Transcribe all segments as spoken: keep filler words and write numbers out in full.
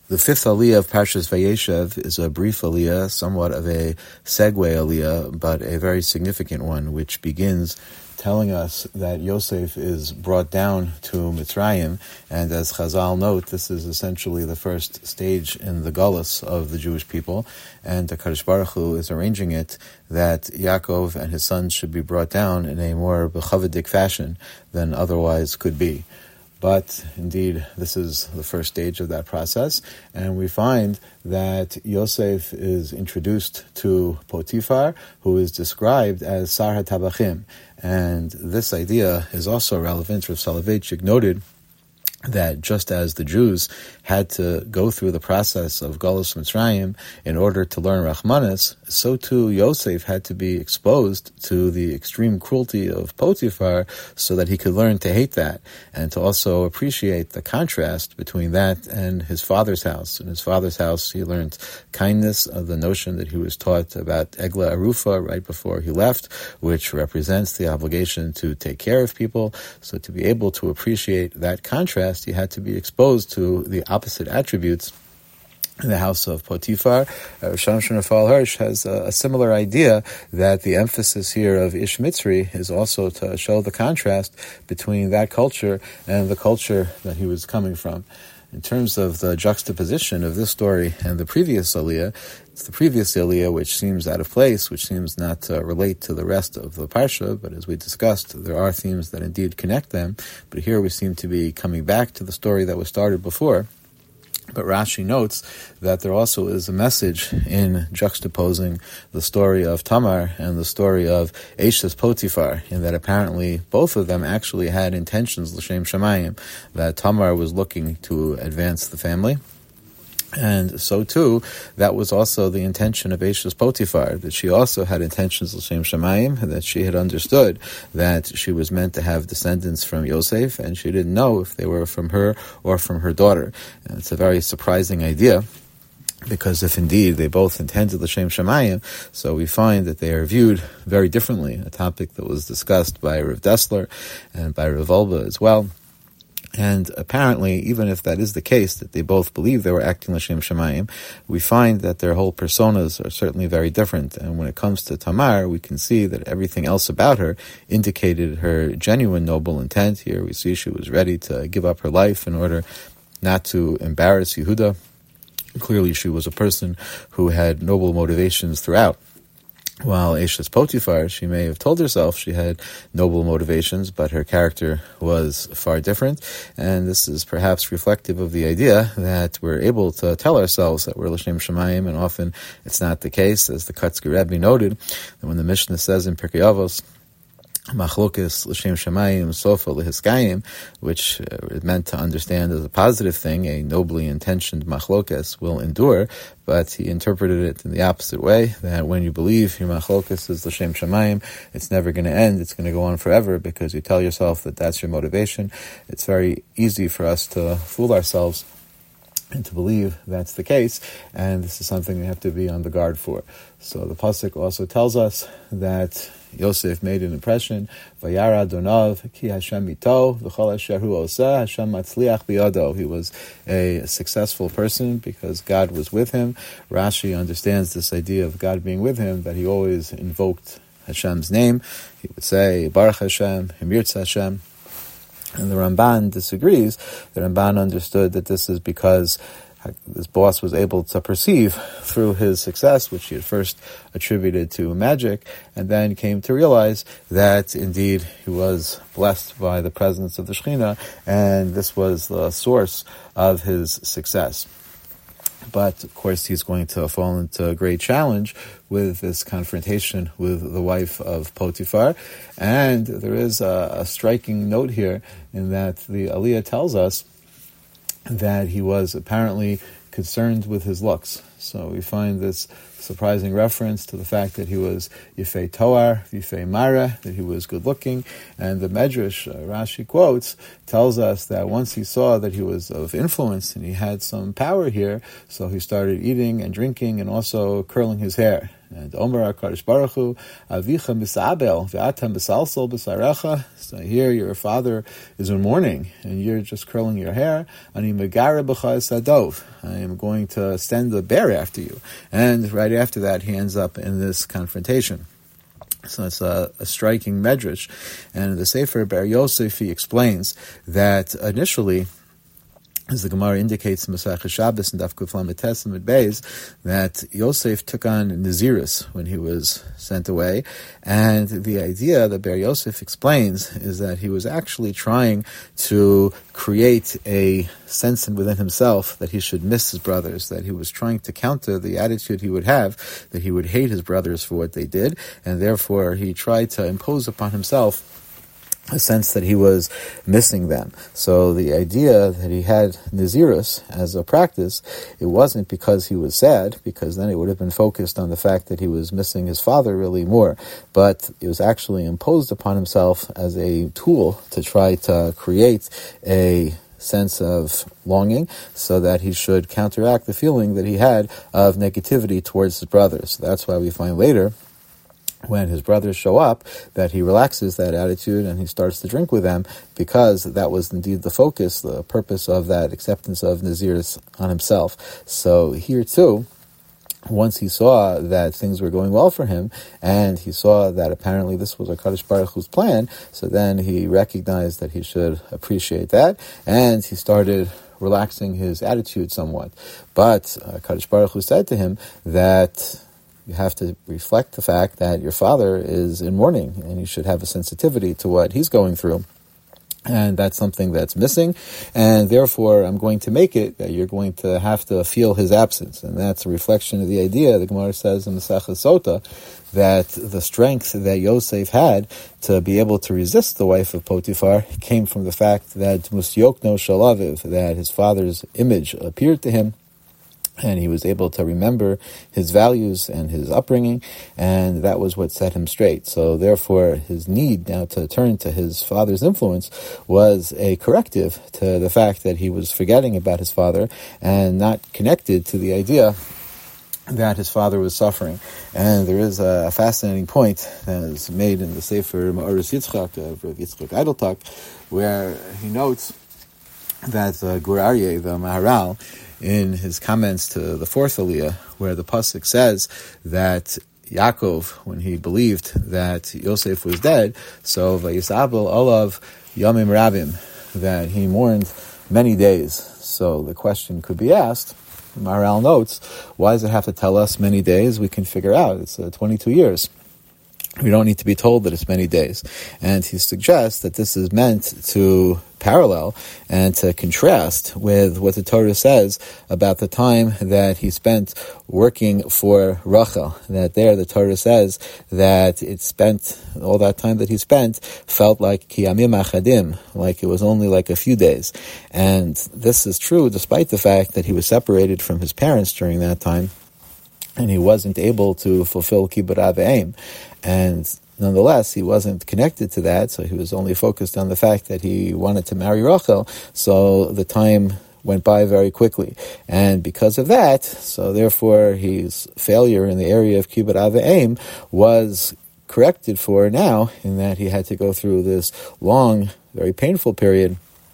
The fifth aliyah of Parshas Vayeshev is a brief aliyah, somewhat of a segue aliyah, but a very significant one, which begins telling us that Yosef is brought down to Mitzrayim, and as Chazal note, this is essentially the first stage in the Galus of the Jewish people, and the Kadosh Baruch Hu is arranging it that Yaakov and his sons should be brought down in a more bechavadik fashion than otherwise could be. But indeed, this is the first stage of that process, and we find that Yosef is introduced to Potiphar, who is described as Sar HaTabachim. And this idea is also relevant. Rav Soloveitchik noted that just as the Jews had to go through the process of Galus Mitzrayim in order to learn Rachmanis, so too Yosef had to be exposed to the extreme cruelty of Potiphar so that he could learn to hate that and to also appreciate the contrast between that and his father's house. In his father's house, he learned kindness, of the notion that he was taught about Egla Arufa right before he left, which represents the obligation to take care of people. So to be able to appreciate that contrast, you had to be exposed to the opposite attributes in the house of Potiphar. Uh, Shamshon Raphael Hirsch has a, a similar idea that the emphasis here of Ish Mitzri is also to show the contrast between that culture and the culture that he was coming from. In terms of the juxtaposition of this story and the previous Aliyah, it's the previous Aliyah which seems out of place, which seems not to relate to the rest of the Parsha, but as we discussed, there are themes that indeed connect them. But here we seem to be coming back to the story that was started before. But Rashi notes that there also is a message in juxtaposing the story of Tamar and the story of Eshes Potiphar, in that apparently both of them actually had intentions, l'shem shamayim, that Tamar was looking to advance the family. And so too, that was also the intention of Eshes Potiphar, that she also had intentions l'shem shamayim, that she had understood that she was meant to have descendants from Yosef, and she didn't know if they were from her or from her daughter. And it's a very surprising idea, because if indeed they both intended l'shem shamayim, so we find that they are viewed very differently, a topic that was discussed by Rav Dessler and by Rav Wolbe as well. And apparently, even if that is the case, that they both believe they were acting l'shem shamayim, we find that their whole personas are certainly very different. And when it comes to Tamar, we can see that everything else about her indicated her genuine noble intent. Here we see she was ready to give up her life in order not to embarrass Yehuda. Clearly, she was a person who had noble motivations throughout. While Eshes Potiphar, she may have told herself she had noble motivations, but her character was far different. And this is perhaps reflective of the idea that we're able to tell ourselves that we're l'shem shamayim, and often it's not the case, as the Kotzker Rebbe noted, that when the Mishnah says in Pirkei Avos, Machlokes l'shem shamayim sofa lehiskayim, which uh, is meant to understand as a positive thing, a nobly intentioned machlokes will endure, but he interpreted it in the opposite way, that when you believe your machlokes is l'shem shamayim, it's never going to end, it's going to go on forever, because you tell yourself that that's your motivation. It's very easy for us to fool ourselves and to believe that's the case, and this is something we have to be on the guard for. So the pasuk also tells us that Yosef made an impression. Vayara Donav ki Hashem ito v'chol asher hu oseh Hashem matzliach biyado. He was a successful person because God was with him. Rashi understands this idea of God being with him, that he always invoked Hashem's name. He would say Baruch Hashem, Himirtz Hashem. And the Ramban disagrees. The Ramban understood that this is because this boss was able to perceive through his success, which he had first attributed to magic, and then came to realize that indeed he was blessed by the presence of the Shekhinah, and this was the source of his success. But, of course, he's going to fall into a great challenge with this confrontation with the wife of Potiphar. And there is a, a striking note here in that the Aliyah tells us that he was apparently concerned with his looks. So we find this surprising reference to the fact that he was Yifei Toar, Yifei Mara, that he was good looking. And the Medrash, uh, Rashi quotes, tells us that once he saw that he was of influence and he had some power here, so he started eating and drinking and also curling his hair. And Omer HaKadosh Baruch Hu, Avicha misabel ve'atam besalsal b'sarecha. So here your father is in mourning, and you're just curling your hair. Ani megara b'cha sadov. I am going to send the bear after you. And right after that, he ends up in this confrontation. So it's a, a striking medrash. And the Sefer Ber Yosef, he explains that initially, as the Gemara indicates in Masechah Shabbos and Daf Kuf Lamed Tes Amud Beis, that Yosef took on Nazirus when he was sent away, and the idea that Ber Yosef explains is that he was actually trying to create a sense within himself that he should miss his brothers, that he was trying to counter the attitude he would have, that he would hate his brothers for what they did, and therefore he tried to impose upon himself a sense that he was missing them. So the idea that he had Nazirus as a practice, it wasn't because he was sad, because then it would have been focused on the fact that he was missing his father really more, but it was actually imposed upon himself as a tool to try to create a sense of longing so that he should counteract the feeling that he had of negativity towards his brothers. So that's why we find later, when his brothers show up, that he relaxes that attitude and he starts to drink with them, because that was indeed the focus, the purpose of that acceptance of Nazirus on himself. So here too, once he saw that things were going well for him, and he saw that apparently this was HaKadosh Baruch Hu's plan, so then he recognized that he should appreciate that, and he started relaxing his attitude somewhat. But uh, HaKadosh Baruch Hu said to him that you have to reflect the fact that your father is in mourning, and you should have a sensitivity to what he's going through. And that's something that's missing, and therefore I'm going to make it that you're going to have to feel his absence. And that's a reflection of the idea, the Gemara says in Masechah Sota, that the strength that Yosef had to be able to resist the wife of Potiphar came from the fact that Musyokno Shalaviv, that his father's image appeared to him, and he was able to remember his values and his upbringing, and that was what set him straight. So therefore, his need now to turn to his father's influence was a corrective to the fact that he was forgetting about his father and not connected to the idea that his father was suffering. And there is a fascinating point that is made in the Sefer Ma'oris Yitzchak of Rav Yitzchak Eideltak, where he notes that uh, Gur Aryeh, the Maharal, in his comments to the fourth Aliyah, where the pasuk says that Yaakov, when he believed that Yosef was dead, so Vayisabel olav yamim rabim, that he mourned many days. So the question could be asked, Maharal notes, why does it have to tell us many days? We can figure out, it's uh, twenty-two years. We don't need to be told that it's many days. And he suggests that this is meant to parallel and to contrast with what the Torah says about the time that he spent working for Rachel. That there the Torah says that it spent, all that time that he spent felt like kiyamim achadim, like it was only like a few days. And this is true despite the fact that he was separated from his parents during that time, and he wasn't able to fulfill kibbut av v'em. And nonetheless, he wasn't connected to that, so he was only focused on the fact that he wanted to marry Rachel, so the time went by very quickly. And because of that, so therefore his failure in the area of kibbut av v'em was corrected for now, in that he had to go through this long, very painful period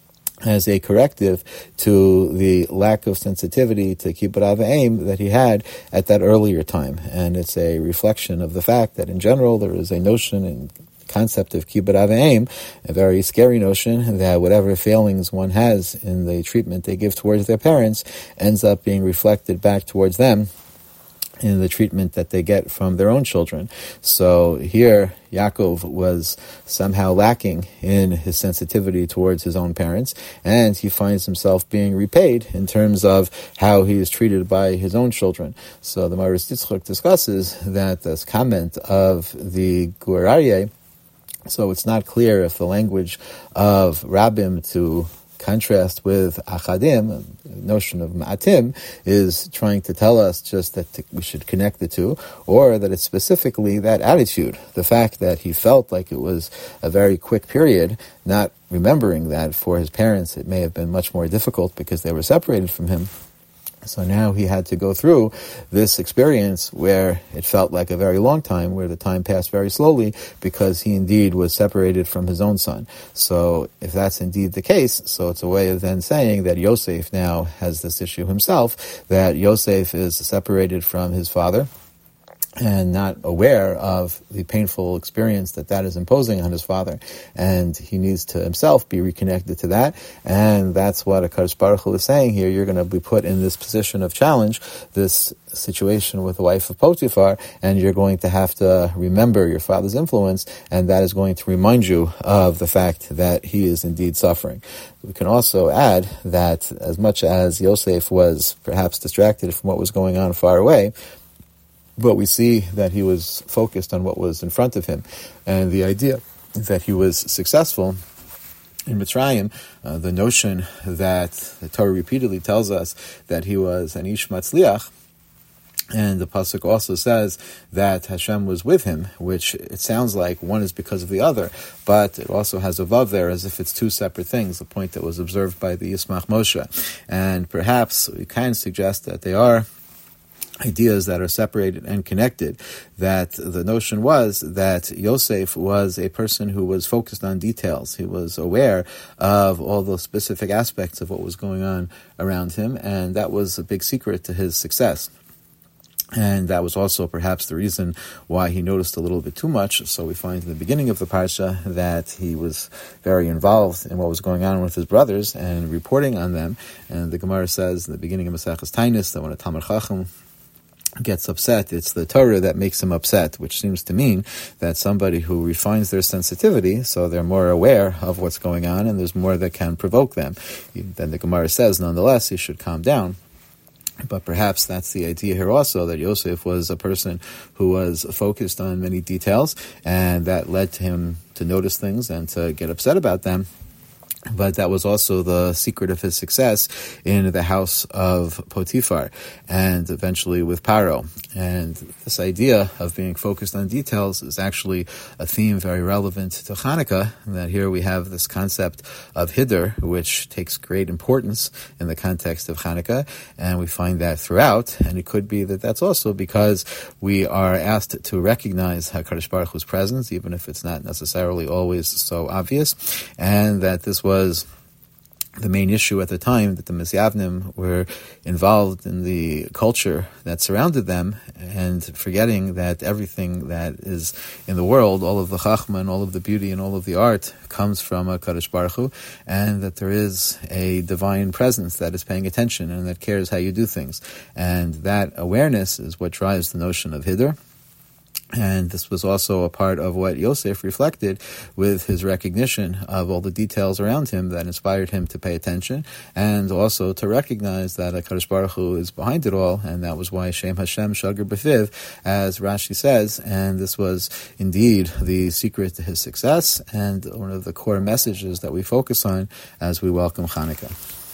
as a corrective to the lack of sensitivity to kibbut av v'em that he had at that earlier time. And it's a reflection of the fact that in general there is a notion and concept of kibbut av v'em, a very scary notion, that whatever failings one has in the treatment they give towards their parents ends up being reflected back towards them in the treatment that they get from their own children. So here, Yaakov was somehow lacking in his sensitivity towards his own parents, and he finds himself being repaid in terms of how he is treated by his own children. So the Ma'oris Yitzchak discusses that this comment of the Gur Aryeh, so it's not clear if the language of Rabbim to contrast with achadim, the notion of ma'atim, is trying to tell us just that we should connect the two, or that it's specifically that attitude, the fact that he felt like it was a very quick period, not remembering that for his parents it may have been much more difficult because they were separated from him. So now he had to go through this experience where it felt like a very long time, where the time passed very slowly, because he indeed was separated from his own son. So if that's indeed the case, so it's a way of then saying that Yosef now has this issue himself, that Yosef is separated from his father, and not aware of the painful experience that that is imposing on his father. And he needs to himself be reconnected to that. And that's what HaKadosh Baruch Hu is saying here. You're going to be put in this position of challenge, this situation with the wife of Potiphar, and you're going to have to remember your father's influence, and that is going to remind you of the fact that he is indeed suffering. We can also add that as much as Yosef was perhaps distracted from what was going on far away, but we see that he was focused on what was in front of him. And the idea that he was successful in Mitzrayim, uh, the notion that the Torah repeatedly tells us that he was an Ish Matzliach, and the Pasuk also says that Hashem was with him, which it sounds like one is because of the other, but it also has a vav there as if it's two separate things, the point that was observed by the Yismach Moshe. And perhaps we can suggest that they are ideas that are separated and connected, that the notion was that Yosef was a person who was focused on details. He was aware of all the specific aspects of what was going on around him, and that was a big secret to his success. And that was also perhaps the reason why he noticed a little bit too much. So we find in the beginning of the parsha that he was very involved in what was going on with his brothers and reporting on them. And the Gemara says in the beginning of Maseches Taanis that when a Talmid Chacham gets upset, it's the Torah that makes him upset, which seems to mean that somebody who refines their sensitivity, so they're more aware of what's going on, and there's more that can provoke them. Then the Gemara says, nonetheless, he should calm down. But perhaps that's the idea here also, that Yosef was a person who was focused on many details, and that led to him to notice things and to get upset about them. But that was also the secret of his success in the house of Potiphar and eventually with Paro. And this idea of being focused on details is actually a theme very relevant to Chanukah, that here we have this concept of Hiddur, which takes great importance in the context of Chanukah, and we find that throughout. And it could be that that's also because we are asked to recognize HaKadosh Baruch Hu's presence, even if it's not necessarily always so obvious, and that this was was the main issue at the time, that the Misyavnim were involved in the culture that surrounded them, and forgetting that everything that is in the world, all of the chachma and all of the beauty and all of the art, comes from HaKadosh Baruch Hu, and that there is a divine presence that is paying attention and that cares how you do things. And that awareness is what drives the notion of Hiddur. And this was also a part of what Yosef reflected with his recognition of all the details around him that inspired him to pay attention, and also to recognize that HaKadosh Baruch Hu is behind it all, and that was why Shem Hashem Shagar B'Fiv, as Rashi says, and this was indeed the secret to his success, and one of the core messages that we focus on as we welcome Chanukah.